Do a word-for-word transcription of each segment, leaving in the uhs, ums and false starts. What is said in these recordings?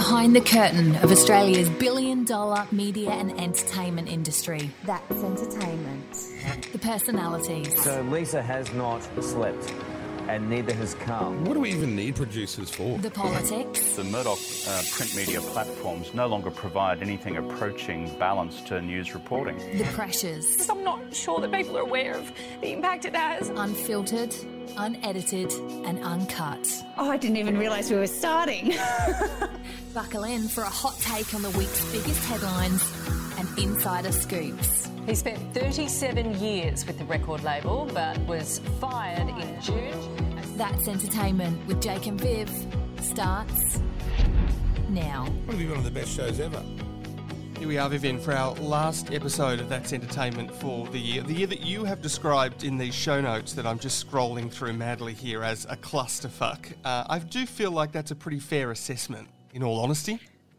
Behind the curtain of Australia's billion-dollar media and entertainment industry. That's entertainment. The personalities. So Lisa has not slept, and neither has Carl. What do we even need producers for? The politics. The Murdoch uh, print media platforms no longer provide anything approaching balance to news reporting. The pressures. I'm not sure that people are aware of the impact it has. Unfiltered, unedited and uncut. Oh, I didn't even realise we were starting. Buckle in for a hot take on the week's biggest headlines and insider scoops. He spent thirty-seven years with the record label but was fired in June. That's Entertainment with Jake and Viv starts now. Probably be one of the best shows ever. Here we are, Vivian, for our last episode of That's Entertainment for the year. The year that you have described in these show notes that I'm just scrolling through madly here as a clusterfuck. Uh, I do feel like that's a pretty fair assessment, in all honesty.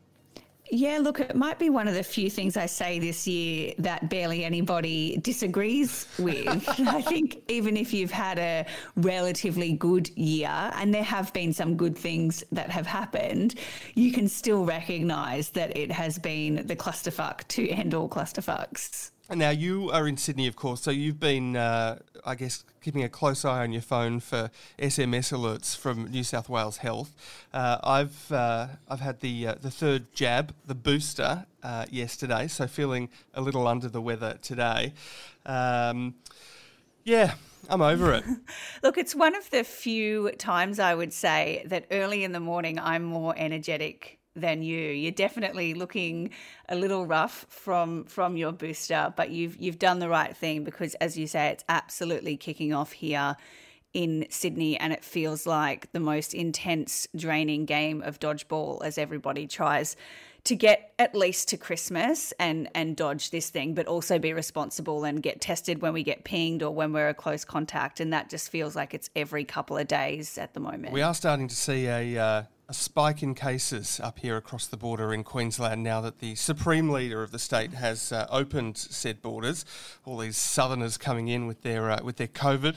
Yeah, look, it might be one of the few things I say this year that barely anybody disagrees with. I think even if you've had a relatively good year, and there have been some good things that have happened, you can still recognise that it has been the clusterfuck to end all clusterfucks. Now, you are in Sydney, of course, so you've been, uh, I guess, keeping a close eye on your phone for S M S alerts from New South Wales Health. Uh, I've uh, I've had the uh, the third jab, the booster, uh, yesterday, so feeling a little under the weather today. Um, yeah, I'm over it. Look, it's one of the few times I would say that early in the morning I'm more energetic than you. You're definitely looking a little rough from from your booster, but you've you've done the right thing because, as you say, it's absolutely kicking off here in Sydney, and it feels like the most intense, draining game of dodgeball as everybody tries to get at least to Christmas and and dodge this thing, but also be responsible and get tested when we get pinged or when we're a close contact, and that just feels like it's every couple of days at the moment. We are starting to see a uh, a spike in cases up here across the border in Queensland now that the Supreme Leader of the state has uh, opened said borders. All these Southerners coming in with their uh, with their COVID.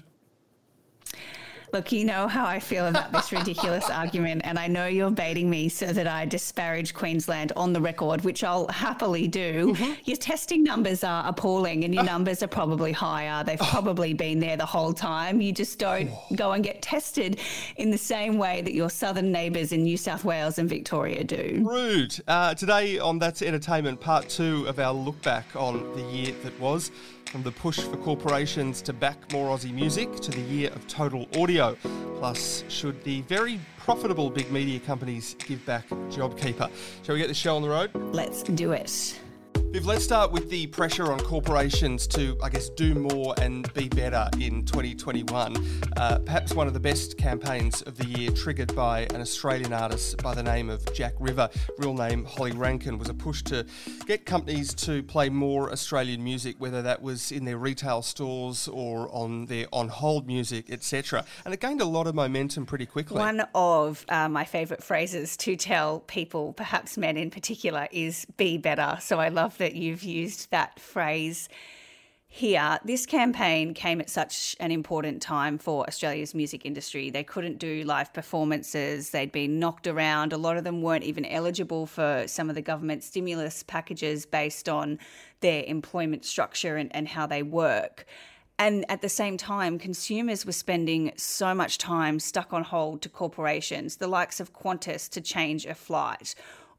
Look, you know how I feel about this ridiculous argument, and I know you're baiting me so that I disparage Queensland on the record, which I'll happily do. Mm-hmm. Your testing numbers are appalling, and your oh. numbers are probably higher. They've oh. probably been there the whole time. You just don't oh. go and get tested in the same way that your southern neighbours in New South Wales and Victoria do. Rude. Uh, today on That's Entertainment, part two of our look back on the year that was. From the push for corporations to back more Aussie music to the year of total audio. Plus, should the very profitable big media companies give back JobKeeper? Shall we get the show on the road? Let's do it. Viv, let's start with the pressure on corporations to, I guess, do more and be better in twenty twenty-one. Uh, perhaps one of the best campaigns of the year, triggered by an Australian artist by the name of Jack River, real name Holly Rankin, was a push to get companies to play more Australian music, whether that was in their retail stores or on their on-hold music, et cetera. And it gained a lot of momentum pretty quickly. One of uh, my favourite phrases to tell people, perhaps men in particular, is be better. So I love that you've used that phrase here. This campaign came at such an important time for Australia's music industry. They couldn't do live performances. They'd been knocked around. A lot of them weren't even eligible for some of the government stimulus packages based on their employment structure and, and how they work. And at the same time, consumers were spending so much time stuck on hold to corporations, the likes of Qantas to change a flight,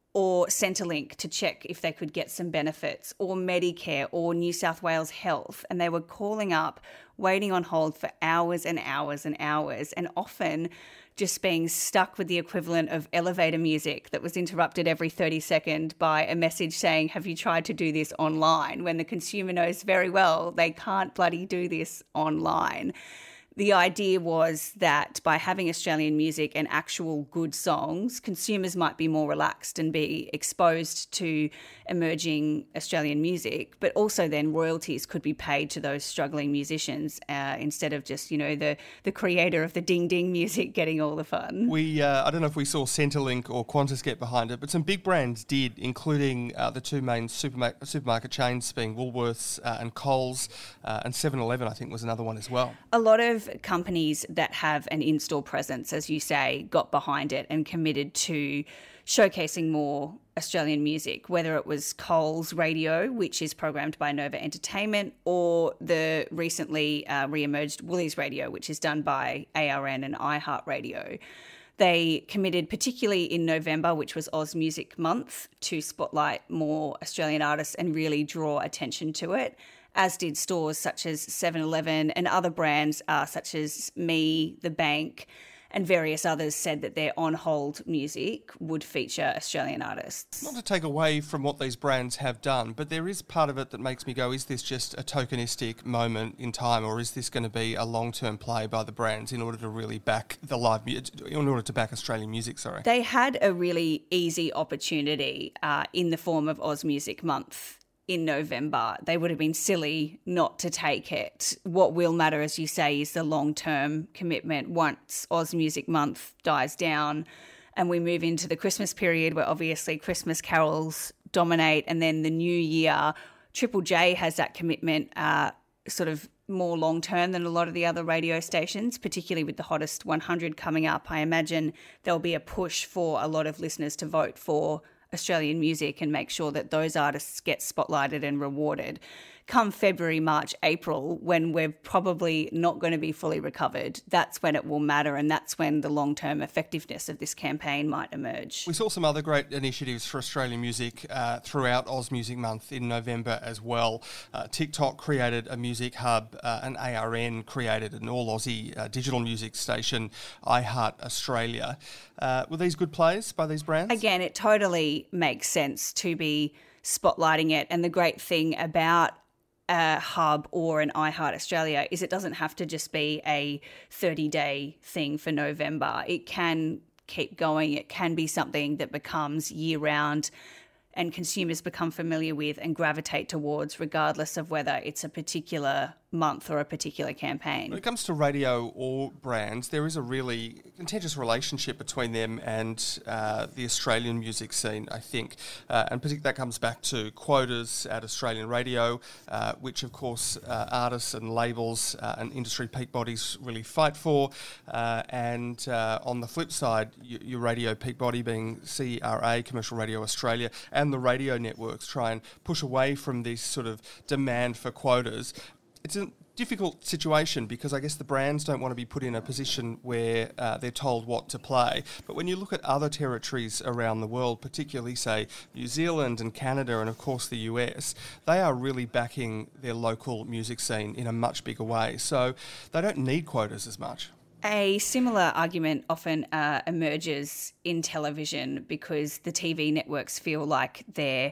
or Centrelink to check if they could get some benefits, or Medicare or New South Wales Health. And they were calling up, waiting on hold for hours and hours and hours, and often just being stuck with the equivalent of elevator music that was interrupted every thirty seconds by a message saying, have you tried to do this online? When the consumer knows very well they can't bloody do this online. The idea was that by having Australian music and actual good songs, consumers might be more relaxed and be exposed to emerging Australian music, but also then royalties could be paid to those struggling musicians uh, instead of just, you know, the, the creator of the ding-ding music getting all the fun. We, uh, I don't know if we saw Centrelink or Qantas get behind it, but some big brands did, including uh, the two main superma- supermarket chains being Woolworths uh, and Coles, uh, and seven eleven I think was another one as well. A lot of of companies that have an in-store presence, as you say, got behind it and committed to showcasing more Australian music, whether it was Coles Radio, which is programmed by Nova Entertainment, or the recently uh, re-emerged Woolies Radio, which is done by A R N and iHeartRadio. They committed, particularly in November, which was Oz Music Month, to spotlight more Australian artists and really draw attention to it, as did stores such as seven eleven and other brands uh, such as Me, The Bank, and various others said that their on-hold music would feature Australian artists. Not to take away from what these brands have done, but there is part of it that makes me go, is this just a tokenistic moment in time, or is this going to be a long-term play by the brands in order to really back the live music, in order to back Australian music, sorry? They had a really easy opportunity uh, in the form of Oz Music Month in November. They would have been silly not to take it. What will matter, as you say, is the long-term commitment once Oz Music Month dies down and we move into the Christmas period, where obviously Christmas carols dominate, and then the new year. Triple J has that commitment uh, sort of more long-term than a lot of the other radio stations, particularly with the Hottest one hundred coming up. I imagine there'll be a push for a lot of listeners to vote for Australian music and make sure that those artists get spotlighted and rewarded. Come February, March, April, when we're probably not going to be fully recovered, that's when it will matter, and that's when the long-term effectiveness of this campaign might emerge. We saw some other great initiatives for Australian music uh, throughout Oz Music Month in November as well. Uh, TikTok created a music hub, uh, and A R N created an all-Aussie uh, digital music station, iHeart Australia. Uh, were these good plays by these brands? Again, it totally makes sense to be spotlighting it, and the great thing about a hub or an iHeart Australia is it doesn't have to just be a thirty-day thing for November. It can keep going. It can be something that becomes year-round and consumers become familiar with and gravitate towards, regardless of whether it's a particular month or a particular campaign. When it comes to radio or brands, there is a really contentious relationship between them and uh, the Australian music scene, I think. Uh, and particularly that comes back to quotas at Australian radio, uh, which of course uh, artists and labels uh, and industry peak bodies really fight for. Uh, and uh, on the flip side, y- your radio peak body being C R A, Commercial Radio Australia, and the radio networks try and push away from this sort of demand for quotas. It's a difficult situation because I guess the brands don't want to be put in a position where uh, they're told what to play. But when you look at other territories around the world, particularly, say, New Zealand and Canada and, of course, the U S, they are really backing their local music scene in a much bigger way. So they don't need quotas as much. A similar argument often uh, emerges in television because the T V networks feel like they're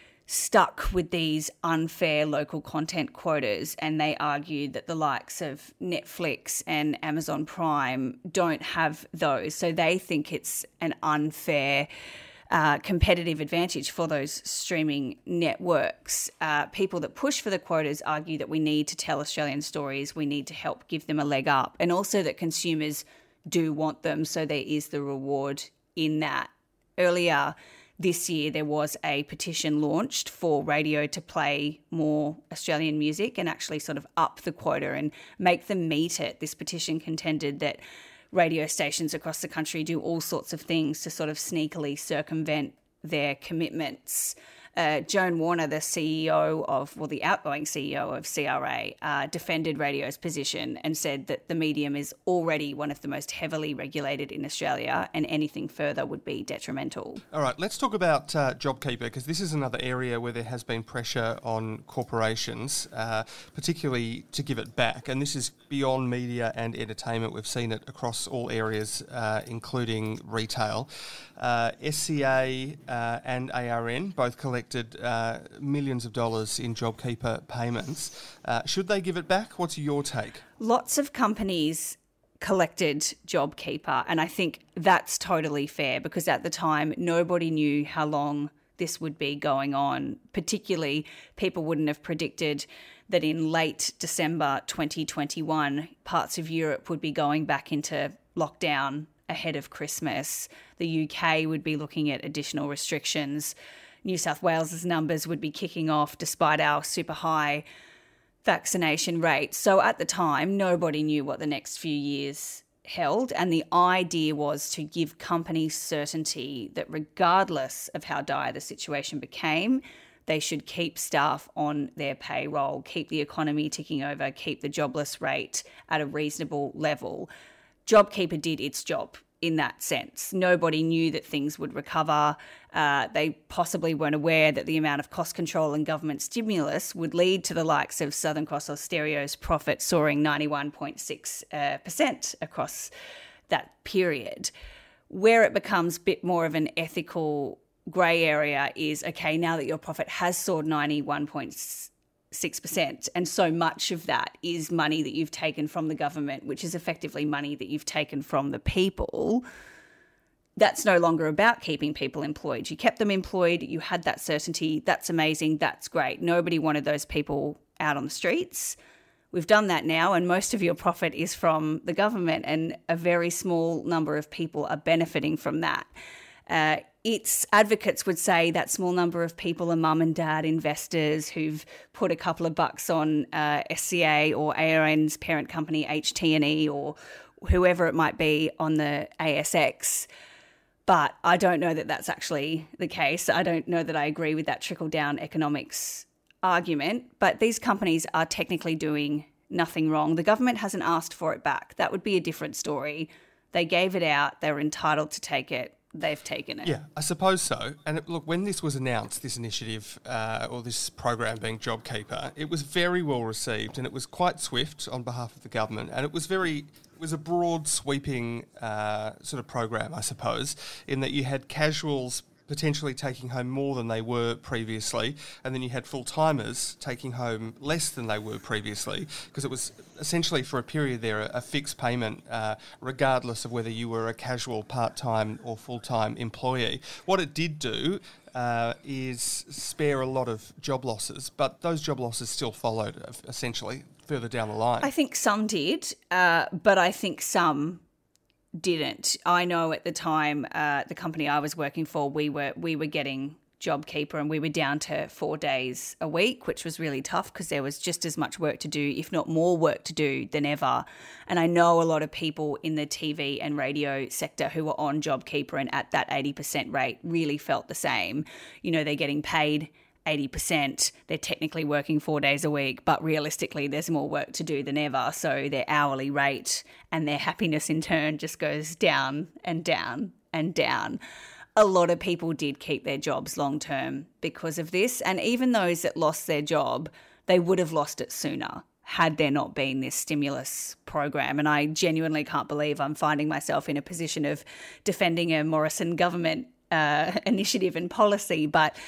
stuck with these unfair local content quotas, and they argue that the likes of Netflix and Amazon Prime don't have those. So they think it's an unfair uh, competitive advantage for those streaming networks. Uh, people that push for the quotas argue that we need to tell Australian stories, we need to help give them a leg up, and also that consumers do want them, so there is the reward in that. Earlier this year, there was a petition launched for radio to play more Australian music and actually sort of up the quota and make them meet it. This petition contended that radio stations across the country do all sorts of things to sort of sneakily circumvent their commitments. Uh, Joan Warner, the C E O of, well, the outgoing C E O of C R A, uh, defended radio's position and said that the medium is already one of the most heavily regulated in Australia, and anything further would be detrimental. All right, let's talk about uh, JobKeeper, because this is another area where there has been pressure on corporations, uh, particularly to give it back. And this is beyond media and entertainment. We've seen it across all areas, uh, including retail. Uh, S C A uh, and A R N both collected uh, millions of dollars in JobKeeper payments. Uh, should they give it back? What's your take? Lots of companies collected JobKeeper, and I think that's totally fair because at the time nobody knew how long this would be going on. Particularly, people wouldn't have predicted that in late December twenty twenty-one, parts of Europe would be going back into lockdown ahead of Christmas. The U K would be looking at additional restrictions. New South Wales's numbers would be kicking off despite our super high vaccination rate. So at the time, nobody knew what the next few years held, and the idea was to give companies certainty that regardless of how dire the situation became, they should keep staff on their payroll, keep the economy ticking over, keep the jobless rate at a reasonable level. JobKeeper did its job in that sense. Nobody knew that things would recover. Uh, they possibly weren't aware that the amount of cost control and government stimulus would lead to the likes of Southern Cross Austereo's profit soaring ninety-one point six percent uh, across that period. Where it becomes a bit more of an ethical grey area is, okay, now that your profit has soared ninety-one point six percent, and so much of that is money that you've taken from the government, which is effectively money that you've taken from the people, that's no longer about keeping people employed. You kept them employed, you had that certainty, that's amazing, that's great. Nobody wanted those people out on the streets. We've done that now, and most of your profit is from the government, and a very small number of people are benefiting from that. Uh, its advocates would say that small number of people are mum and dad investors who've put a couple of bucks on uh, S C A or A R N's parent company H T and E or whoever it might be on the A S X. But I don't know that that's actually the case. I don't know that I agree with that trickle-down economics argument. But these companies are technically doing nothing wrong. The government hasn't asked for it back. That would be a different story. They gave it out. They were entitled to take it. They've taken it. Yeah, I suppose so. And it, look, when this was announced, this initiative uh, or this program being JobKeeper, it was very well received, and it was quite swift on behalf of the government, and it was very, it was a broad sweeping uh, sort of program, I suppose, in that you had casuals potentially taking home more than they were previously, and then you had full-timers taking home less than they were previously, because it was essentially for a period there a, a fixed payment uh, regardless of whether you were a casual part-time or full-time employee. What it did do uh, is spare a lot of job losses, but those job losses still followed uh, essentially further down the line. I think some did, uh, but I think some didn't. I know at the time, uh, the company I was working for, we were we were getting JobKeeper, and we were down to four days a week, which was really tough because there was just as much work to do, if not more work to do than ever. And I know a lot of people in the T V and radio sector who were on JobKeeper and at that eighty percent rate really felt the same. You know, they're getting paid eighty percent, they're technically working four days a week, but realistically there's more work to do than ever. So their hourly rate and their happiness in turn just goes down and down and down. A lot of people did keep their jobs long term because of this. And even those that lost their job, they would have lost it sooner had there not been this stimulus program. And I genuinely can't believe I'm finding myself in a position of defending a Morrison government uh, initiative and policy, but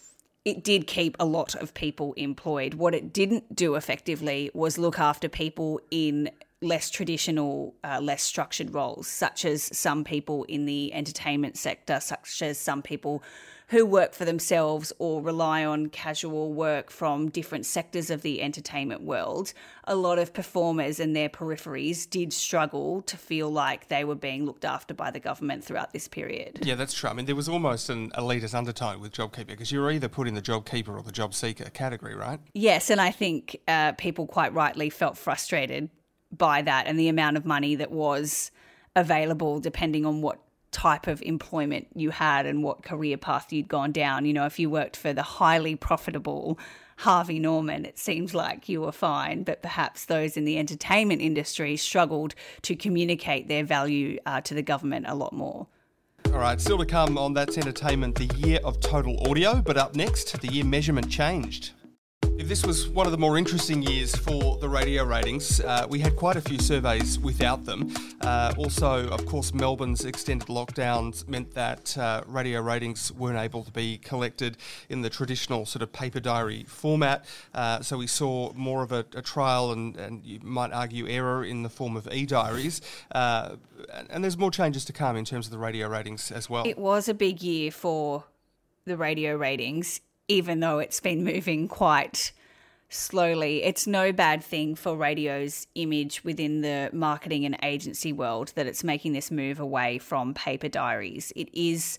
it did keep a lot of people employed. What it didn't do effectively was look after people in less traditional, uh, less structured roles, such as some people in the entertainment sector, such as some people who work for themselves or rely on casual work from different sectors of the entertainment world. A lot of performers and their peripheries did struggle to feel like they were being looked after by the government throughout this period. Yeah, that's true. I mean, there was almost an elitist undertone with JobKeeper because you were either put in the JobKeeper or the job seeker category, right? Yes, and I think uh, people quite rightly felt frustrated by that and the amount of money that was available depending on what type of employment you had and what career path you'd gone down. You know, if you worked for the highly profitable Harvey Norman, it seems like you were fine, but perhaps those in the entertainment industry struggled to communicate their value uh, to the government a lot more. All right, still to come on That's Entertainment, the year of total audio, but up next, the year measurement changed. If this was one of the more interesting years for the radio ratings, uh, we had quite a few surveys without them. Uh, also, of course, Melbourne's extended lockdowns meant that uh, radio ratings weren't able to be collected in the traditional sort of paper diary format. Uh, so we saw more of a, a trial and, and you might argue error in the form of e-diaries. Uh, and, and there's more changes to come in terms of the radio ratings as well. It was a big year for the radio ratings, even though it's been moving quite slowly. It's no bad thing for radio's image within the marketing and agency world that it's making this move away from paper diaries. It is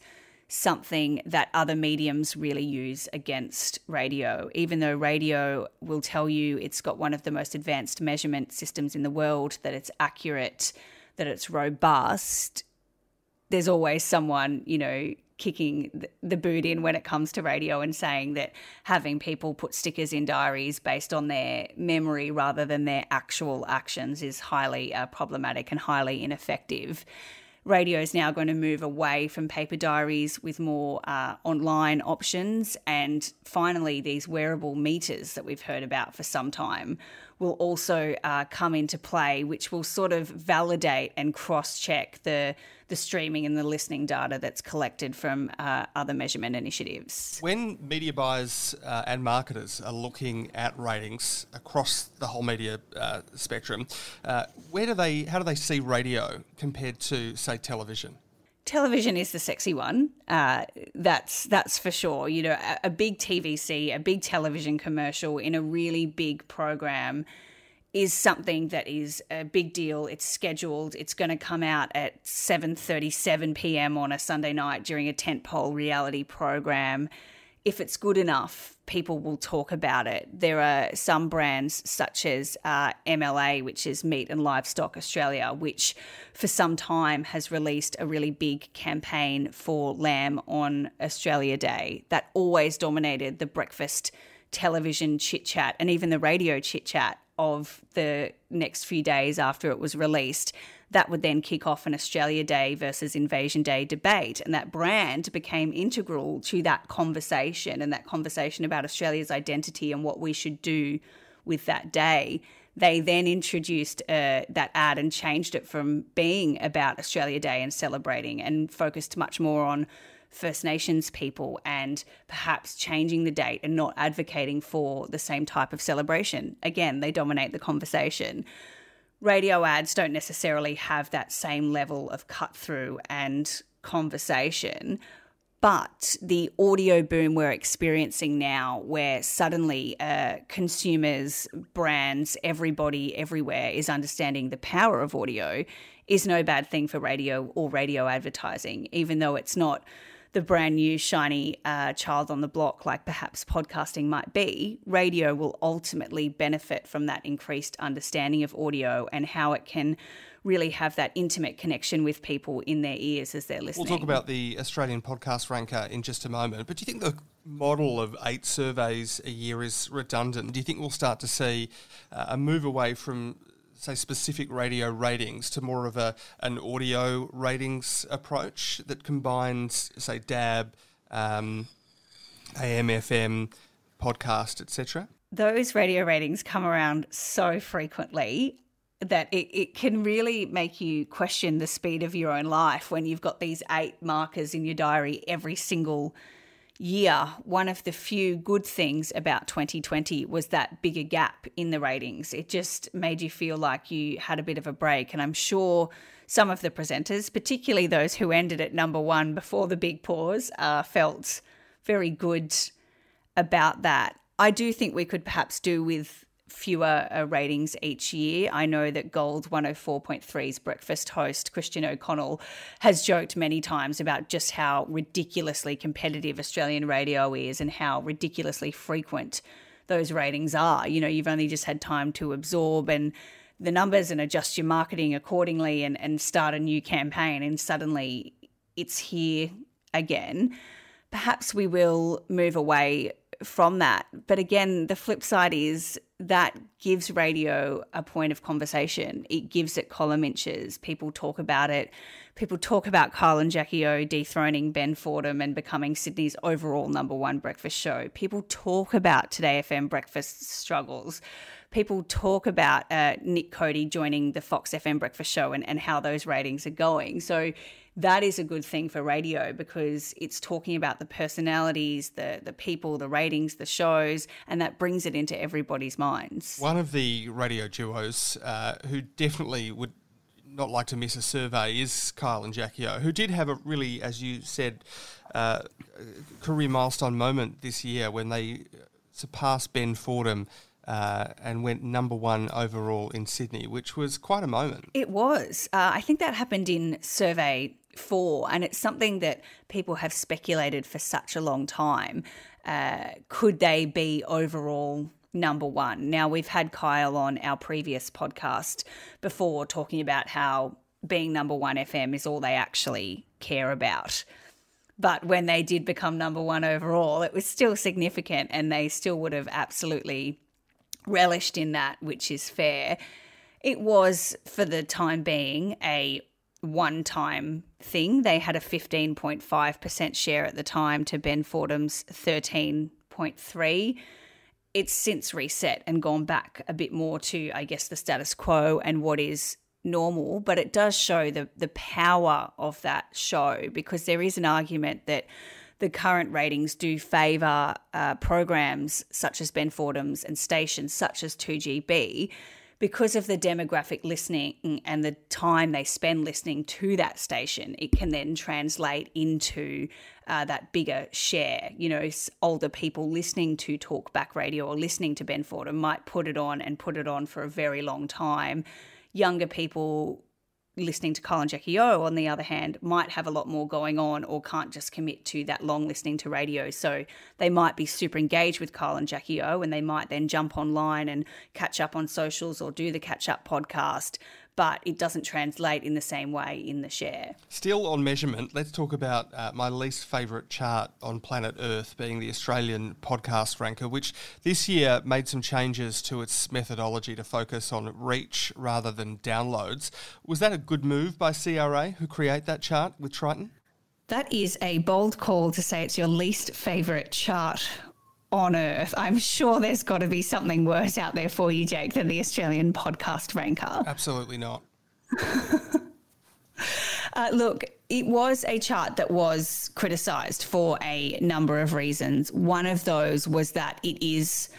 something that other mediums really use against radio. Even though radio will tell you it's got one of the most advanced measurement systems in the world, that it's accurate, that it's robust, there's always someone, you know, kicking the boot in when it comes to radio and saying that having people put stickers in diaries based on their memory rather than their actual actions is highly uh, problematic and highly ineffective. Radio is now going to move away from paper diaries with more uh, online options, and finally these wearable meters that we've heard about for some time will also uh, come into play, which will sort of validate and cross-check the the streaming and the listening data that's collected from uh, other measurement initiatives. When media buyers uh, and marketers are looking at ratings across the whole media uh, spectrum, uh, where do they, how do they see radio compared to, say, television? Television is the sexy one. Uh, that's that's for sure. You know, a, a big T V C, a big television commercial in a really big program is something that is a big deal. It's scheduled. It's going to come out at seven thirty-seven p.m. on a Sunday night during a tentpole reality program. If it's good enough, people will talk about it. There are some brands such as uh, M L A, which is Meat and Livestock Australia, which for some time has released a really big campaign for lamb on Australia Day that always dominated the breakfast television chit-chat and even the radio chit-chat of the next few days after it was released. That would then kick off an Australia Day versus Invasion Day debate, and that brand became integral to that conversation and that conversation about Australia's identity and what we should do with that day. They then introduced uh, that ad and changed it from being about Australia Day and celebrating, and focused much more on First Nations people and perhaps changing the date and not advocating for the same type of celebration. Again, they dominate the conversation. Radio ads don't necessarily have that same level of cut through and conversation, but the audio boom we're experiencing now, where suddenly uh, consumers, brands, everybody, everywhere is understanding the power of audio, is no bad thing for radio or radio advertising, even though it's not the brand new shiny uh, child on the block like perhaps podcasting might be. Radio will ultimately benefit from that increased understanding of audio and how it can really have that intimate connection with people in their ears as they're listening. We'll talk about the Australian Podcast Ranker in just a moment, but do you think the model of eight surveys a year is redundant? Do you think we'll start to see uh, a move away from, say, specific radio ratings to more of a an audio ratings approach that combines, say, D A B, um, A M, F M, podcast, et cetera? Those radio ratings come around so frequently that it, it can really make you question the speed of your own life when you've got these eight markers in your diary every single year. One of the few good things about twenty twenty was that bigger gap in the ratings. It just made you feel like you had a bit of a break. And I'm sure some of the presenters, particularly those who ended at number one before the big pause, uh, felt very good about that. I do think we could perhaps do with fewer uh, ratings each year. I know that Gold one oh four point three's breakfast host, Christian O'Connell, has joked many times about just how ridiculously competitive Australian radio is and how ridiculously frequent those ratings are. You know, you've only just had time to absorb and the numbers and adjust your marketing accordingly and, and start a new campaign, and suddenly it's here again. Perhaps we will move away from that. But again, the flip side is that gives radio a point of conversation. It gives it column inches. People talk about it. People talk about Kyle and Jackie O dethroning Ben Fordham and becoming Sydney's overall number one breakfast show. People talk about Today F M breakfast struggles. People talk about uh, Nick Cody joining the Fox F M breakfast show and, and how those ratings are going. So that is a good thing for radio because it's talking about the personalities, the the people, the ratings, the shows, and that brings it into everybody's minds. One of the radio duos uh, who definitely would not like to miss a survey is Kyle and Jackie O, who did have a really, as you said, uh, career milestone moment this year when they surpassed Ben Fordham Uh, and went number one overall in Sydney, which was quite a moment. It was. Uh, I think that happened in survey for, and it's something that people have speculated for such a long time. Uh, could they be overall number one? Now, we've had Kyle on our previous podcast before talking about how being number one F M is all they actually care about. But when they did become number one overall, it was still significant, and they still would have absolutely relished in that, which is fair. It was, for the time being, a one-time thing. They had a fifteen point five percent share at the time to Ben Fordham's thirteen point three. It's since reset and gone back a bit more to, I guess, the status quo and what is normal, but it does show the the power of that show, because there is an argument that the current ratings do favour uh, programs such as Ben Fordham's and stations such as two G B, because of the demographic listening and the time they spend listening to that station. It can then translate into uh, that bigger share. You know, older people listening to talkback radio or listening to Ben Fordham might put it on and put it on for a very long time. Younger people listening to Kyle and Jackie O, on the other hand, might have a lot more going on or can't just commit to that long listening to radio. So they might be super engaged with Kyle and Jackie O, and they might then jump online and catch up on socials or do the catch-up podcast, but it doesn't translate in the same way in the share. Still on measurement, let's talk about uh, my least favourite chart on planet Earth, being the Australian Podcast Ranker, which this year made some changes to its methodology to focus on reach rather than downloads. Was that a good move by C R A, who create that chart with Triton? That is a bold call to say it's your least favourite chart on Earth. I'm sure there's got to be something worse out there for you, Jake, than the Australian Podcast Ranker. Absolutely not. uh, look, it was a chart that was criticised for a number of reasons. One of those was that it is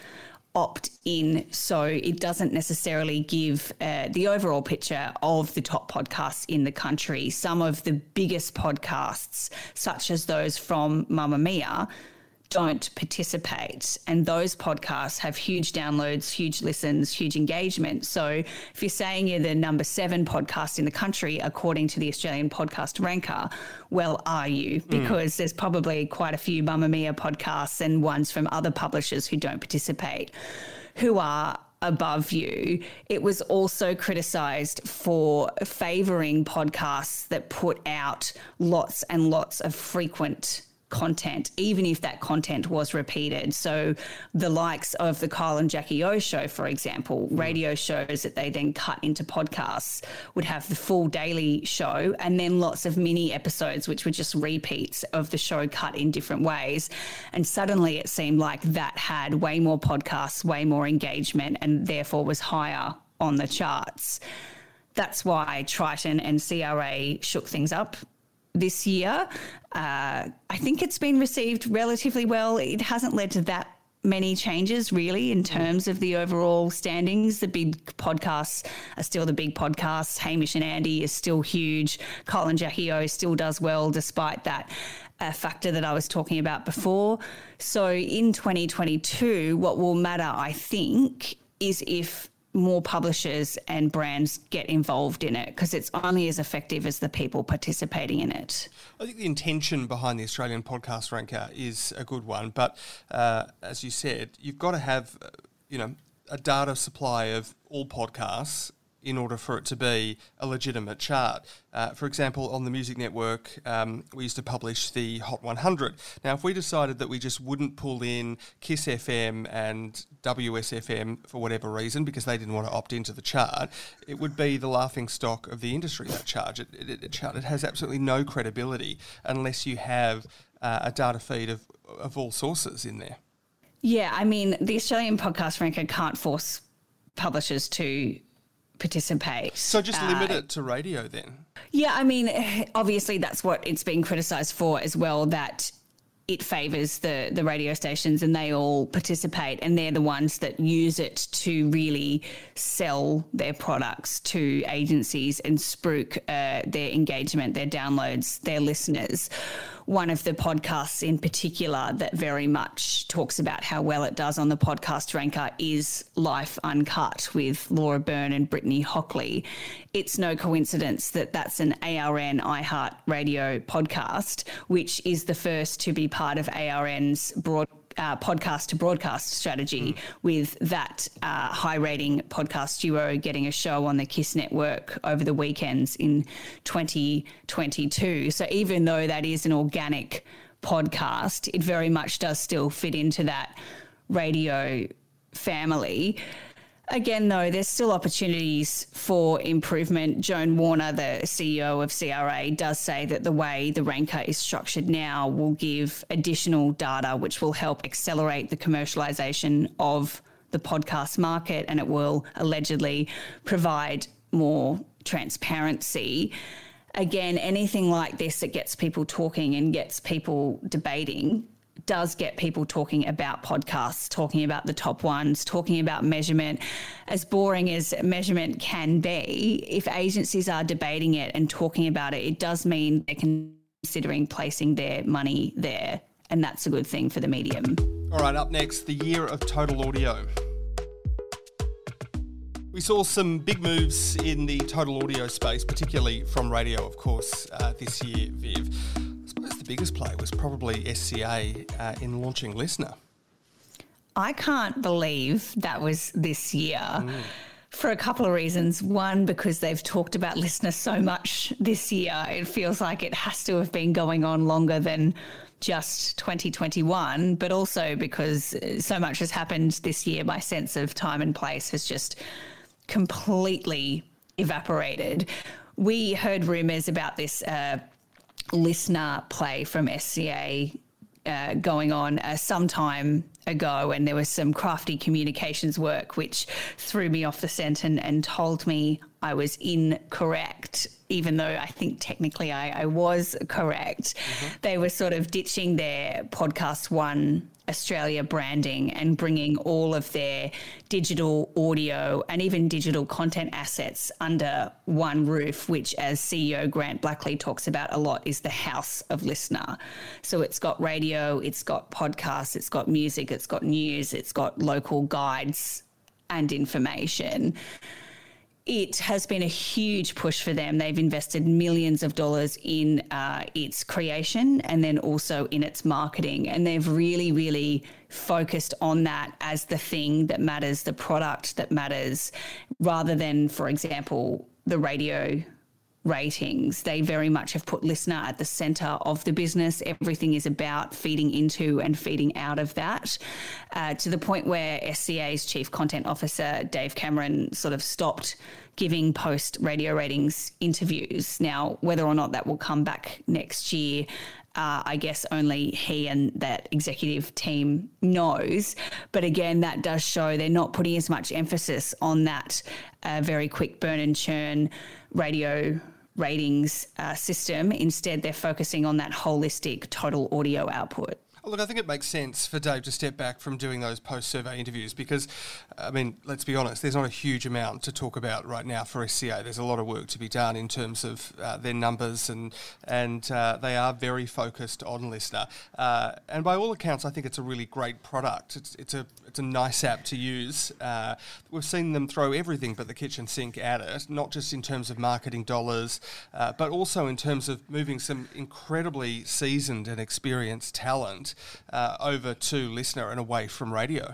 opt-in, so it doesn't necessarily give uh, the overall picture of the top podcasts in the country. Some of the biggest podcasts, such as those from Mamamia, don't participate, and those podcasts have huge downloads, huge listens, huge engagement. So if you're saying you're the number seven podcast in the country according to the Australian Podcast Ranker, well, are you? Because mm. there's probably quite a few Mamamia podcasts and ones from other publishers who don't participate who are above you. It was also criticised for favouring podcasts that put out lots and lots of frequent content, even if that content was repeated. So the likes of the Kyle and Jackie O show, for example, radio shows that they then cut into podcasts, would have the full daily show and then lots of mini episodes, which were just repeats of the show cut in different ways. And suddenly it seemed like that had way more podcasts, way more engagement, and therefore was higher on the charts. That's why Triton and C R A shook things up this year. Uh, I think it's been received relatively well. It hasn't led to that many changes, really, in terms of the overall standings. The big podcasts are still the big podcasts. Hamish and Andy is still huge. Kyle and Jackie O still does well, despite that uh, factor that I was talking about before. So in twenty twenty-two, what will matter, I think, is if more publishers and brands get involved in it, because it's only as effective as the people participating in it. I think the intention behind the Australian Podcast Ranker is a good one, but uh, as you said, you've got to have, uh, you know, a data supply of all podcasts in order for it to be a legitimate chart. Uh, for example, on the Music Network, um, we used to publish the Hot one hundred. Now, if we decided that we just wouldn't pull in Kiss F M and W S F M for whatever reason, because they didn't want to opt into the chart, it would be the laughing stock of the industry, that chart. It, it, it, chart. It has absolutely no credibility unless you have uh, a data feed of, of all sources in there. Yeah, I mean, the Australian Podcast Ranker can't force publishers to participate. So just limit uh, it to radio then? Yeah, I mean, obviously that's what it's been criticised for as well, that it favours the, the radio stations and they all participate, and they're the ones that use it to really sell their products to agencies and spruik uh, their engagement, their downloads, their listeners. one of the podcasts in particular that very much talks about how well it does on the podcast ranker is Life Uncut with Laura Byrne and Brittany Hockley. It's no coincidence that that's an A R N iHeart Radio podcast, which is the first to be part of A R N's broad Uh, podcast to broadcast strategy, mm. with that uh, high rating podcast duo getting a show on the KISS network over the weekends in twenty twenty-two. So even though that is an organic podcast, it very much does still fit into that radio family. Again, though, there's still opportunities for improvement. Joan Warner, the C E O of C R A, does say that the way the ranker is structured now will give additional data which will help accelerate the commercialisation of the podcast market, and it will allegedly provide more transparency. Again, anything like this that gets people talking and gets people debating does get people talking about podcasts, talking about the top ones, talking about measurement. As boring as measurement can be, if agencies are debating it and talking about it, it does mean they're considering placing their money there, and that's a good thing for the medium. All right, up next, the year of total audio. We saw some big moves in the total audio space, particularly from radio, of course, uh, this year, Viv. I suppose the biggest play was probably S C A uh, in launching Listener. I can't believe that was this year mm. for a couple of reasons. One, because they've talked about Listener so much this year, it feels like it has to have been going on longer than just twenty twenty-one, but also because so much has happened this year, my sense of time and place has just completely evaporated. We heard rumours about this uh, Listener play from S C A uh, going on uh, some time ago, and there was some crafty communications work which threw me off the scent and, and told me I was incorrect, even though I think technically I, I was correct. Mm-hmm. They were sort of ditching their Podcast One Australia branding and bringing all of their digital audio and even digital content assets under one roof, which, as C E O Grant Blackley talks about a lot, is the house of Listener. So it's got radio, it's got podcasts, it's got music, it's got news, it's got local guides and information. It has been a huge push for them. They've invested millions of dollars in uh, its creation and then also in its marketing. And they've really, really focused on that as the thing that matters, the product that matters, rather than, for example, the radio ratings. They very much have put Listener at the centre of the business. Everything is about feeding into and feeding out of that, uh, to the point where S C A's Chief Content Officer, Dave Cameron, sort of stopped giving post radio ratings interviews. Now, whether or not that will come back next year, Uh, I guess only he and that executive team knows. But again, that does show they're not putting as much emphasis on that uh, very quick burn and churn radio ratings uh, system. Instead, they're focusing on that holistic total audio output. Look, I think it makes sense for Dave to step back from doing those post-survey interviews because, I mean, let's be honest, there's not a huge amount to talk about right now for S C A. There's a lot of work to be done in terms of uh, their numbers, and and uh, they are very focused on Listener. Uh, and by all accounts, I think it's a really great product. It's it's a it's a nice app to use. Uh, we've seen them throw everything but the kitchen sink at it, not just in terms of marketing dollars, uh, but also in terms of moving some incredibly seasoned and experienced talent Uh, over to Listener and away from radio.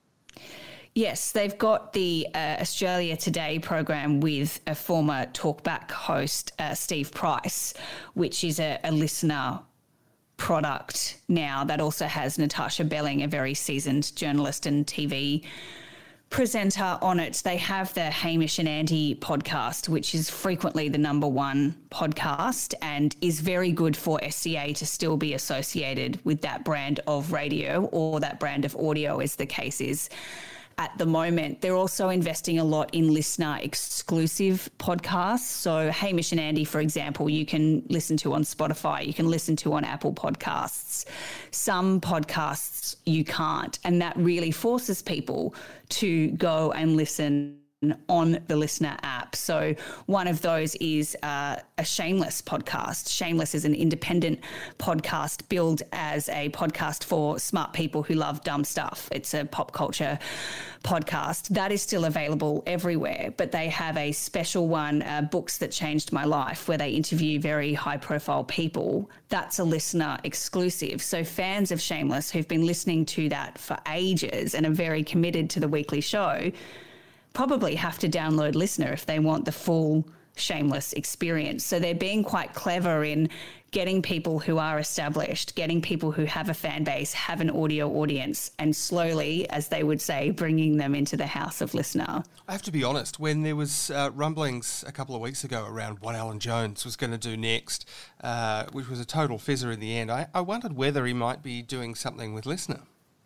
Yes, they've got the uh, Australia Today program with a former Talkback host, uh, Steve Price, which is a, a Listener product now that also has Natasha Belling, a very seasoned journalist and T V presenter on it. They have the Hamish and Andy podcast, which is frequently the number one podcast and is very good for S C A to still be associated with that brand of radio or that brand of audio, as the case is at the moment. They're also investing a lot in Listener exclusive podcasts. So Hamish and Andy, for example, you can listen to on Spotify, you can listen to on Apple Podcasts. Some podcasts you can't, and that really forces people to go and listen on the Listener app. So one of those is uh, a Shameless podcast. Shameless is an independent podcast billed as a podcast for smart people who love dumb stuff. It's a pop culture podcast. That is still available everywhere, but they have a special one, uh, Books That Changed My Life, where they interview very high-profile people. That's a Listener exclusive. So fans of Shameless who've been listening to that for ages and are very committed to the weekly show probably have to download Listener if they want the full Shameless experience. So they're being quite clever in getting people who are established, getting people who have a fan base, have an audio audience, and slowly, as they would say, bringing them into the house of Listener. I have to be honest, when there was uh, rumblings a couple of weeks ago around what Alan Jones was going to do next, uh, which was a total fizzer in the end, I, I wondered whether he might be doing something with Listener.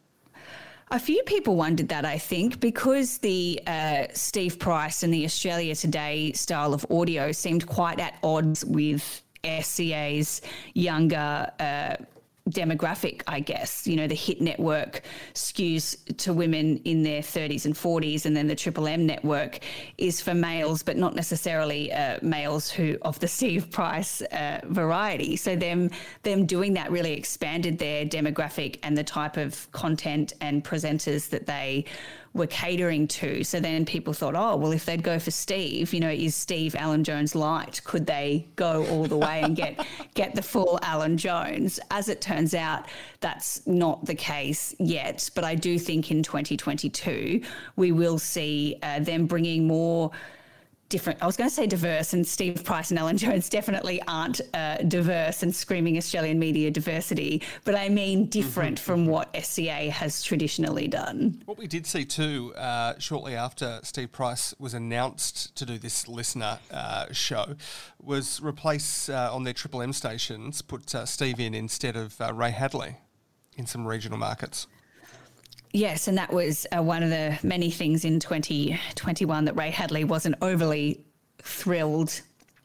A few people wondered that, I think, because the uh, Steve Price and the Australia Today style of audio seemed quite at odds with S C A's younger uh, demographic, I guess. You know, the Hit Network skews to women in their thirties and forties, and then the Triple M network is for males, but not necessarily uh, males who of the Steve Price uh, variety. So them them doing that really expanded their demographic and the type of content and presenters that they were catering to. So then people thought, oh, well, if they'd go for Steve, you know, is Steve Alan Jones light? Could they go all the way and get get the full Alan Jones? As it turns out, that's not the case yet. But I do think in twenty twenty-two, we will see uh, them bringing more different, I was going to say diverse, and Steve Price and Alan Jones definitely aren't uh, diverse and screaming Australian media diversity, but I mean different mm-hmm. from what S C A has traditionally done. What we did see too, uh, shortly after Steve Price was announced to do this Listener uh, show, was replace uh, on their Triple M stations, put uh, Steve in instead of uh, Ray Hadley in some regional markets. Yes, and that was uh, one of the many things in twenty twenty-one that Ray Hadley wasn't overly thrilled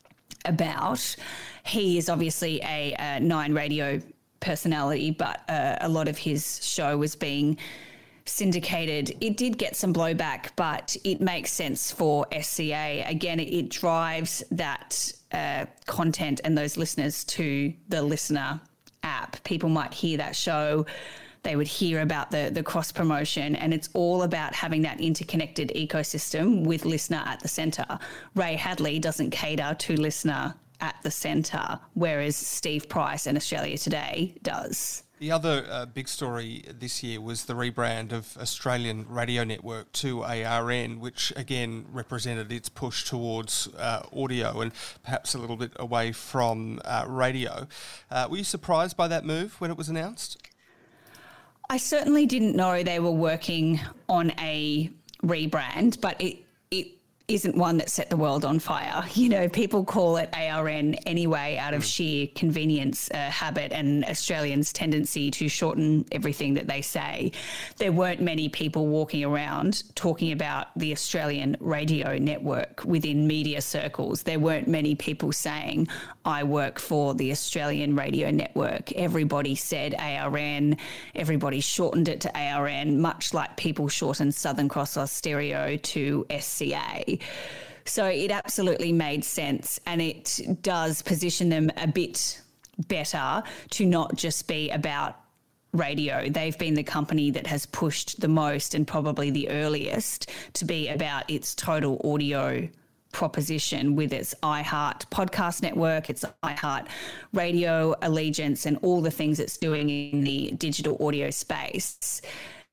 about. He is obviously a, a Nine radio personality, but uh, a lot of his show was being syndicated. It did get some blowback, but it makes sense for S C A. Again, it, it drives that uh, content and those listeners to the Listener app. People might hear that show, they would hear about the, the cross-promotion, and it's all about having that interconnected ecosystem with Listener at the centre. Ray Hadley doesn't cater to Listener at the centre, whereas Steve Price and Australia Today does. The other uh, big story this year was the rebrand of Australian Radio Network to A R N, which again represented its push towards uh, audio and perhaps a little bit away from uh, radio. Uh, were you surprised by that move when it was announced? I certainly didn't know they were working on a rebrand, but it it isn't one that set the world on fire. You know, people call it A R N anyway out of sheer convenience, uh, habit, and Australians' tendency to shorten everything that they say. There weren't many people walking around talking about the Australian Radio Network within media circles. There weren't many people saying, I work for the Australian Radio Network. Everybody said A R N. Everybody shortened it to A R N, much like people shortened Southern Cross Austereo to S C A. So it absolutely made sense, and it does position them a bit better to not just be about radio. They've been the company that has pushed the most and probably the earliest to be about its total audio proposition with its iHeart podcast network, its iHeart radio allegiance, and all the things it's doing in the digital audio space.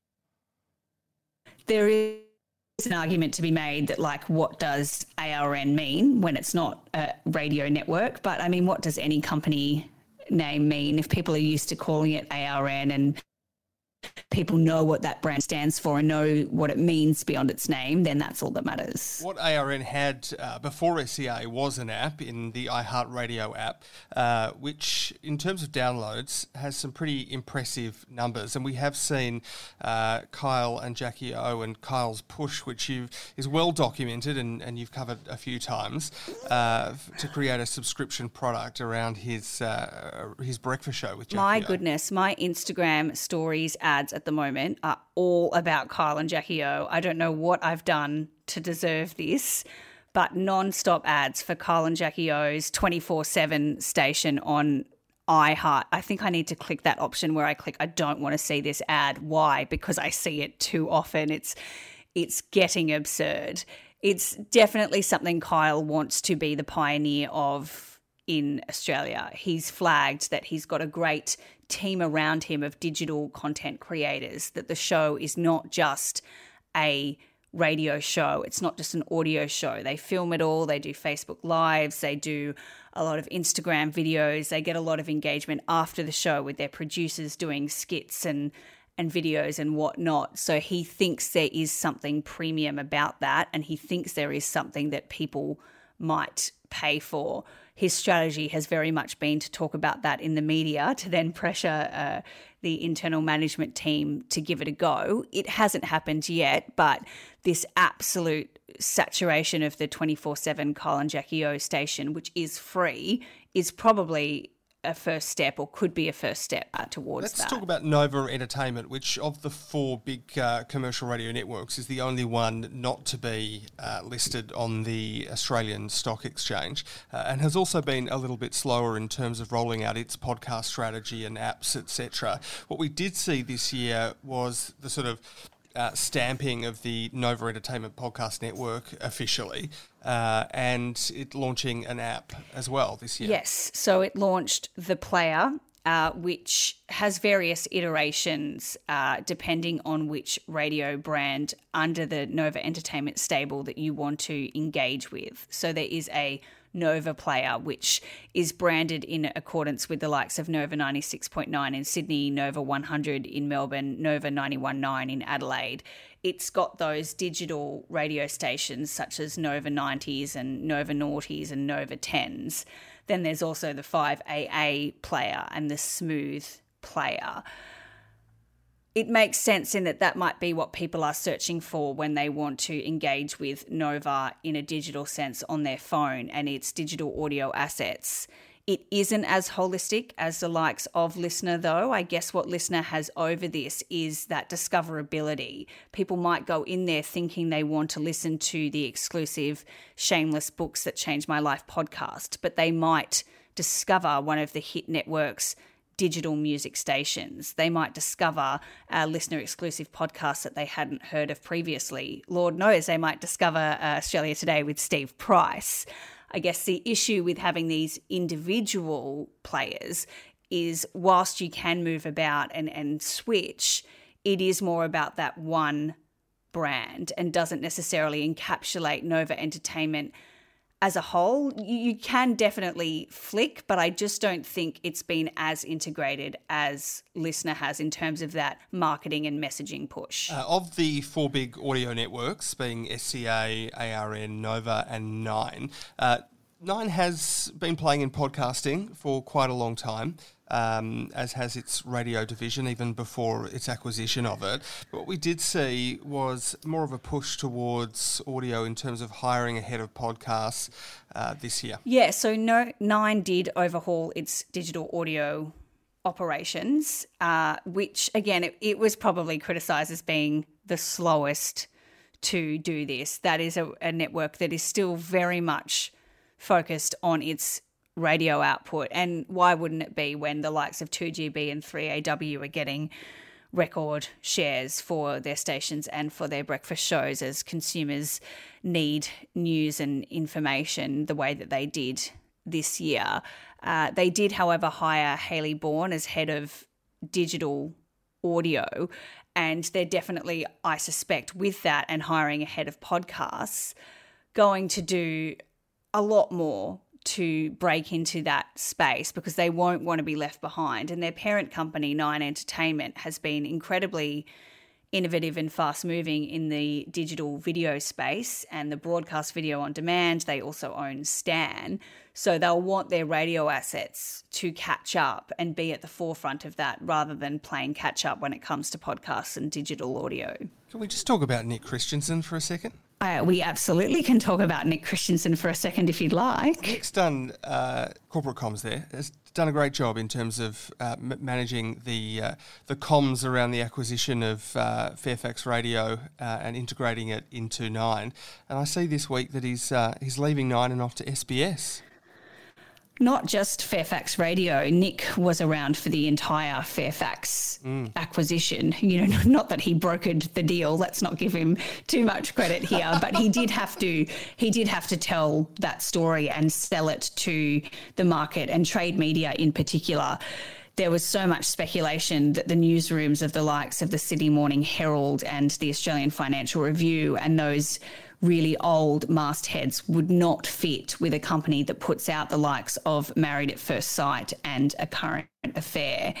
There is an argument to be made that, like, what does A R N mean when it's not a radio network? But I mean, what does any company name mean? If people are used to calling it A R N and people know what that brand stands for and know what it means beyond its name, then that's all that matters. What A R N had uh, before S C A was an app in the iHeartRadio app, uh, which in terms of downloads has some pretty impressive numbers. And we have seen uh, Kyle and Jackie O and Kyle's push, which you've, is well documented and, and you've covered a few times, uh, to create a subscription product around his uh, his breakfast show with Jackie My O. goodness, my Instagram stories app ads at the moment are all about Kyle and Jackie O. I don't know what I've done to deserve this, but non-stop ads for Kyle and Jackie O's twenty-four seven station on iHeart. I think I need to click that option where I click, I don't want to see this ad. Why? Because I see it too often. It's it's getting absurd. It's definitely something Kyle wants to be the pioneer of in Australia. He's flagged that he's got a great team around him of digital content creators, that the show is not just a radio show. It's not just an audio show. They film it all. They do Facebook Lives. They do a lot of Instagram videos. They get a lot of engagement after the show with their producers doing skits and and videos and whatnot. So he thinks there is something premium about that, and he thinks there is something that people might pay for. His strategy has very much been to talk about that in the media, to then pressure uh, the internal management team to give it a go. It hasn't happened yet, but this absolute saturation of the twenty-four seven Kyle and Jackie O station, which is free, is probably a first step, or could be a first step uh, towards Let's that. Let's talk about Nova Entertainment, which of the four big uh, commercial radio networks is the only one not to be uh, listed on the Australian Stock Exchange, uh, and has also been a little bit slower in terms of rolling out its podcast strategy and apps, et cetera. What we did see this year was the sort of Uh, stamping of the Nova Entertainment Podcast Network officially, uh, and it launching an app as well this year. Yes, so it launched The Player, uh, which has various iterations uh, depending on which radio brand under the Nova Entertainment stable that you want to engage with. So there is a Nova Player, which is branded in accordance with the likes of Nova ninety-six point nine in Sydney, Nova one hundred in Melbourne, Nova ninety-one point nine in Adelaide. It's got those digital radio stations such as Nova nineties and Nova noughties and Nova tens. Then there's also the five A A player and the Smooth player. It makes sense in that that might be what people are searching for when they want to engage with Nova in a digital sense on their phone and its digital audio assets. It isn't as holistic as the likes of Listener, though. I guess what Listener has over this is that discoverability. People might go in there thinking they want to listen to the exclusive Shameless Books That Changed My Life podcast, but they might discover one of the hit networks' digital music stations. They might discover a listener exclusive podcast that they hadn't heard of previously. Lord knows they might discover uh, Australia Today with Steve Price. I guess the issue with having these individual players is whilst you can move about and, and switch, it is more about that one brand and doesn't necessarily encapsulate Nova Entertainment as a whole. You can definitely flick, but I just don't think it's been as integrated as Listener has in terms of that marketing and messaging push. Uh, of the four big audio networks, being S C A, A R N, Nova and Nine, uh, Nine has been playing in podcasting for quite a long time, um, as has its radio division, even before its acquisition of it. But what we did see was more of a push towards audio in terms of hiring ahead of podcasts uh, this year. Yeah, so no, Nine did overhaul its digital audio operations, uh, which, again, it, it was probably criticised as being the slowest to do this. That is a, a network that is still very much focused on its radio output. And why wouldn't it be when the likes of two G B and three A W are getting record shares for their stations and for their breakfast shows as consumers need news and information the way that they did this year. Uh, they did, however, hire Hayley Bourne as head of digital audio, and they're definitely, I suspect, with that and hiring a head of podcasts, going to do a lot more to break into that space because they won't want to be left behind. And their parent company, Nine Entertainment, has been incredibly innovative and fast-moving in the digital video space and the broadcast video on demand. They also own Stan. So they'll want their radio assets to catch up and be at the forefront of that rather than playing catch-up when it comes to podcasts and digital audio. Can we just talk about Nick Christensen for a second? Uh, we absolutely can talk about Nick Christensen for a second if you'd like. Nick's done uh, corporate comms there. Has done a great job in terms of uh, m- managing the uh, the comms around the acquisition of uh, Fairfax Radio uh, and integrating it into Nine. And I see this week that he's uh, he's leaving Nine and off to S B S. Not just Fairfax Radio. Nick was around for the entire Fairfax mm. acquisition. You know, not that he brokered the deal. Let's not give him too much credit here, but he did have to. He did have to tell that story and sell it to the market and trade media in particular. There was so much speculation that the newsrooms of the likes of the Sydney Morning Herald and the Australian Financial Review and those really old mastheads would not fit with a company that puts out the likes of Married at First Sight and A Current Affair.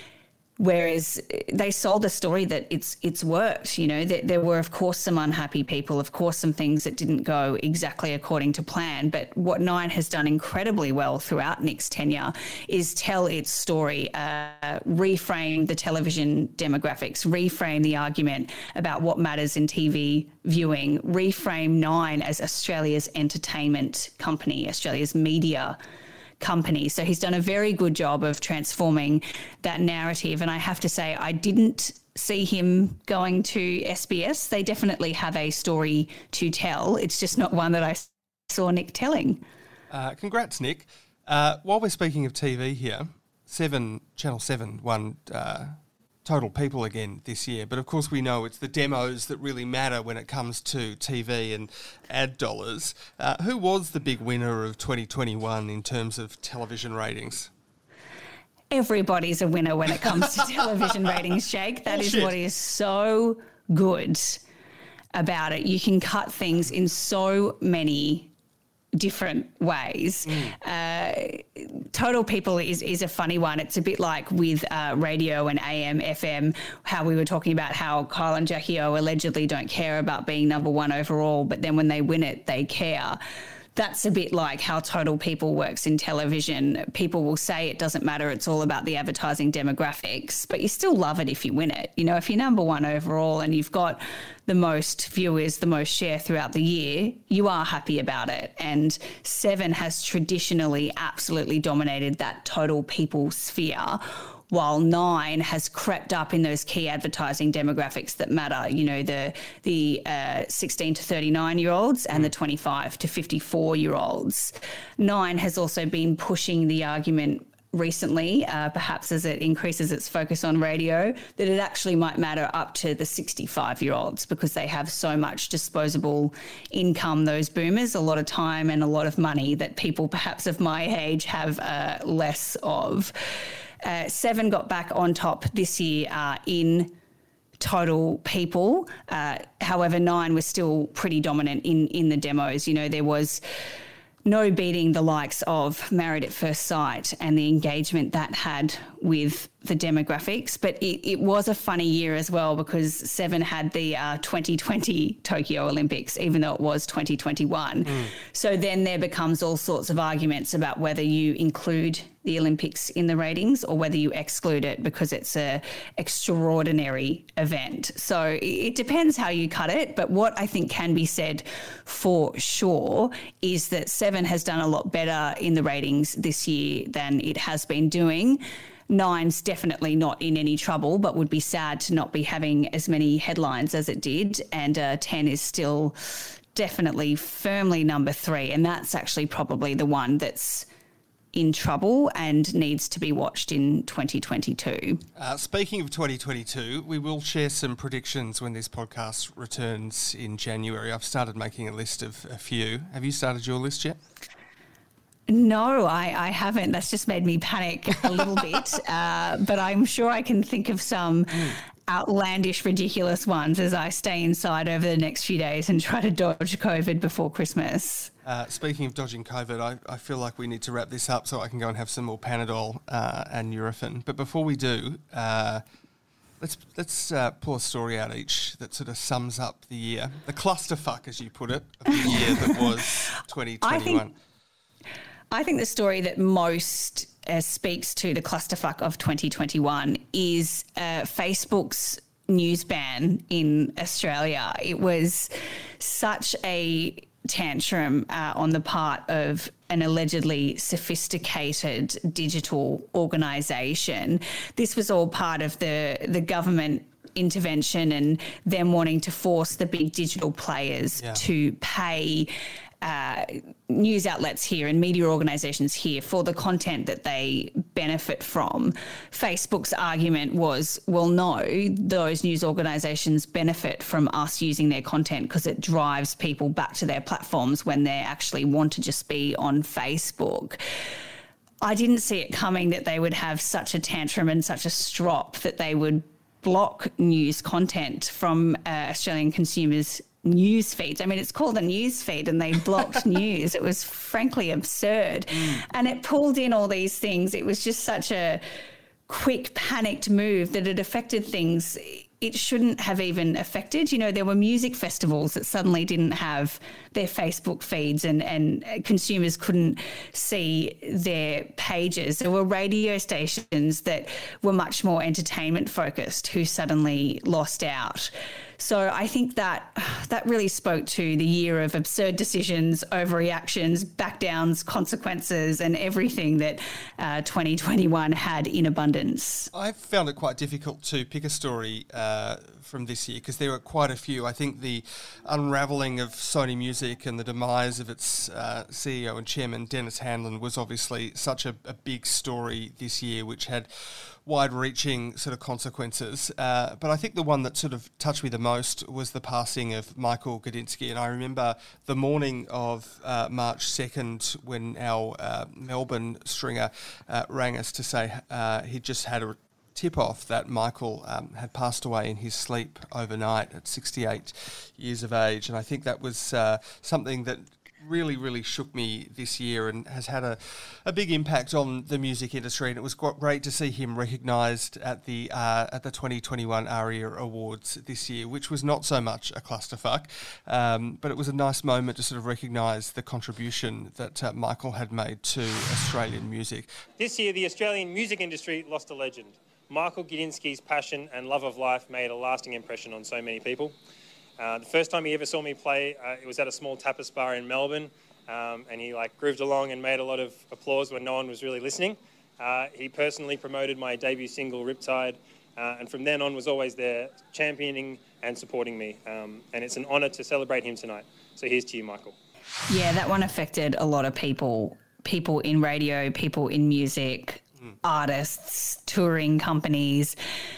Whereas they sold a story that it's it's worked. You know, there, there were, of course, some unhappy people, of course, some things that didn't go exactly according to plan. But what Nine has done incredibly well throughout Nick's tenure is tell its story, uh, reframe the television demographics, reframe the argument about what matters in T V viewing, reframe Nine as Australia's entertainment company, Australia's media company. So he's done a very good job of transforming that narrative. And I have to say, I didn't see him going to S B S. They definitely have a story to tell. It's just not one that I saw Nick telling. Uh, congrats, Nick. Uh, while we're speaking of T V here, Seven Channel seven won uh, Total People again this year. But of course we know it's the demos that really matter when it comes to T V and ad dollars. Uh, who was the big winner of twenty twenty-one in terms of television ratings? Everybody's a winner when it comes to television ratings, Jake. That Bullshit. is what is so good about it. You can cut things in so many different ways. Mm. Uh, Total People is is a funny one. It's a bit like with uh, radio and A M, F M, how we were talking about how Kyle and Jackie O allegedly don't care about being number one overall, but then when they win it, they care. That's a bit like how Total People works in television. People will say it doesn't matter, it's all about the advertising demographics, but you still love it if you win it. You know, if you're number one overall and you've got the most viewers, the most share throughout the year, you are happy about it. And Seven has traditionally absolutely dominated that Total People sphere, while Nine has crept up in those key advertising demographics that matter, you know, the the uh, sixteen to thirty-nine-year-olds and the twenty-five to fifty-four-year-olds. Nine has also been pushing the argument recently, uh, perhaps as it increases its focus on radio, that it actually might matter up to the sixty-five-year-olds because they have so much disposable income, those boomers, a lot of time and a lot of money that people perhaps of my age have uh, less of. Uh, Seven got back on top this year uh, in Total People. Uh, however, Nine was still pretty dominant in, in the demos. You know, there was no beating the likes of Married at First Sight and the engagement that had with the demographics. But it, it was a funny year as well because Seven had the uh, twenty twenty Tokyo Olympics, even though it was twenty twenty-one. Mm. So then there becomes all sorts of arguments about whether you include the Olympics in the ratings or whether you exclude it because it's a extraordinary event. So it depends how you cut it. But what I think can be said for sure is that Seven has done a lot better in the ratings this year than it has been doing. Nine's definitely not in any trouble, but would be sad to not be having as many headlines as it did. And uh, ten is still definitely firmly number three. And that's actually probably the one that's in trouble and needs to be watched in twenty twenty-two. Uh, speaking of twenty twenty-two, we will share some predictions when this podcast returns in January. I've started making a list of a few. Have you started your list yet? No, I, I haven't. That's just made me panic a little bit. Uh, but I'm sure I can think of some mm. outlandish, ridiculous ones as I stay inside over the next few days and try to dodge COVID before Christmas. Uh, speaking of dodging COVID, I, I feel like we need to wrap this up so I can go and have some more Panadol uh, and Nurofen. But before we do, uh, let's let's uh, pull a story out each that sort of sums up the year, the clusterfuck, as you put it, of the year that was twenty twenty-one. I think, I think the story that most uh, speaks to the clusterfuck of twenty twenty-one is uh, Facebook's news ban in Australia. It was such a tantrum uh, on the part of an allegedly sophisticated digital organisation. This was all part of the, the government intervention and them wanting to force the big digital players yeah. to pay uh, news outlets here and media organisations here for the content that they benefit from. Facebook's argument was, well, no, those news organisations benefit from us using their content because it drives people back to their platforms when they actually want to just be on Facebook. I didn't see it coming that they would have such a tantrum and such a strop that they would block news content from uh, Australian consumers' news feeds. I mean, it's called a news feed and they blocked news. It was frankly absurd. Mm. And it pulled in all these things. It was just such a quick, panicked move that it affected things it shouldn't have even affected. You know, there were music festivals that suddenly didn't have their Facebook feeds and, and consumers couldn't see their pages. There were radio stations that were much more entertainment focused who suddenly lost out. So I think that that really spoke to the year of absurd decisions, overreactions, backdowns, consequences, and everything that uh, twenty twenty-one had in abundance. I found it quite difficult to pick a story uh, from this year because there were quite a few. I think the unravelling of Sony Music and the demise of its uh, C E O and chairman, Dennis Hanlon, was obviously such a, a big story this year, which had wide-reaching sort of consequences. Uh, but I think the one that sort of touched me the most was the passing of Michael Gudinski. And I remember the morning of uh, March second when our uh, Melbourne stringer uh, rang us to say uh, he'd just had a tip-off that Michael um, had passed away in his sleep overnight at sixty-eight years of age. And I think that was uh, something that really, really shook me this year and has had a, a big impact on the music industry. And it was great to see him recognised at the uh, at the twenty twenty-one ARIA Awards this year, which was not so much a clusterfuck, um, but it was a nice moment to sort of recognise the contribution that uh, Michael had made to Australian music. This year, the Australian music industry lost a legend. Michael Gudinski's passion and love of life made a lasting impression on so many people. Uh, the first time he ever saw me play, uh, it was at a small tapas bar in Melbourne, um, and he like grooved along and made a lot of applause when no one was really listening. Uh, he personally promoted my debut single, Riptide, uh, and from then on was always there championing and supporting me. Um, and it's an honour to celebrate him tonight. So here's to you, Michael. Yeah, that one affected a lot of people, people in radio, people in music, mm. artists, touring companies,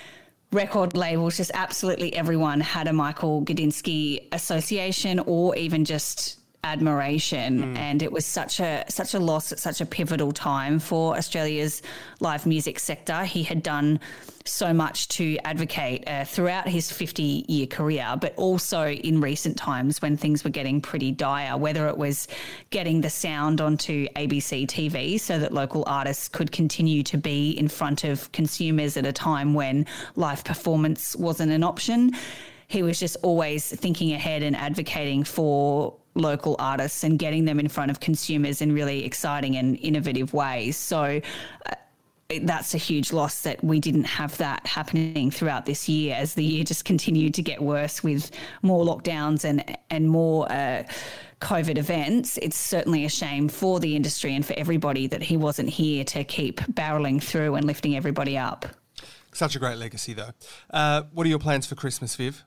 record labels, just absolutely everyone had a Michael Gudinski association or even just admiration. Mm. And it was such a such a loss at such a pivotal time for Australia's live music sector. He had done so much to advocate uh, throughout his fifty-year career, but also in recent times when things were getting pretty dire, whether it was getting the sound onto A B C T V so that local artists could continue to be in front of consumers at a time when live performance wasn't an option. He was just always thinking ahead and advocating for local artists and getting them in front of consumers in really exciting and innovative ways. So uh, that's a huge loss that we didn't have that happening throughout this year as the year just continued to get worse with more lockdowns and, and more uh, COVID events. It's certainly a shame for the industry and for everybody that he wasn't here to keep barreling through and lifting everybody up. Such a great legacy, though. Uh, what are your plans for Christmas, Viv?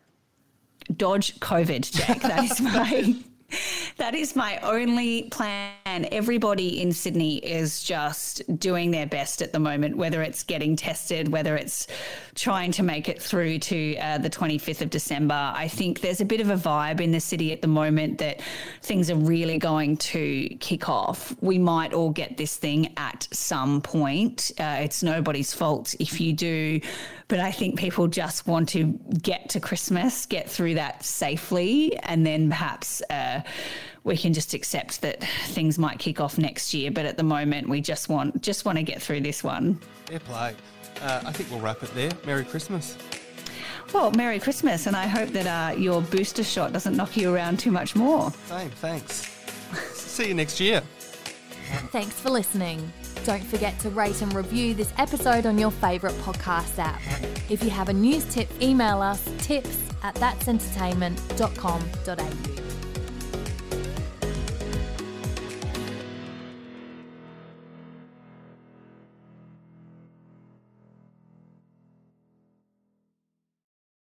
Dodge COVID, Jack. That is my that is my only plan. Everybody in Sydney is just doing their best at the moment, whether it's getting tested, whether it's trying to make it through to uh, the twenty-fifth of December. I think there's a bit of a vibe in the city at the moment that things are really going to kick off. We might all get this thing at some point. Uh, it's nobody's fault if you do. But I think people just want to get to Christmas, get through that safely, and then perhaps uh, we can just accept that things might kick off next year. But at the moment, we just want just want to get through this one. Fair play. Uh, I think we'll wrap it there. Merry Christmas. Well, Merry Christmas, and I hope that uh, your booster shot doesn't knock you around too much more. Same, thanks. See you next year. Thanks for listening. Don't forget to rate and review this episode on your favourite podcast app. If you have a news tip, email us tips at that's entertainment dot com dot a u.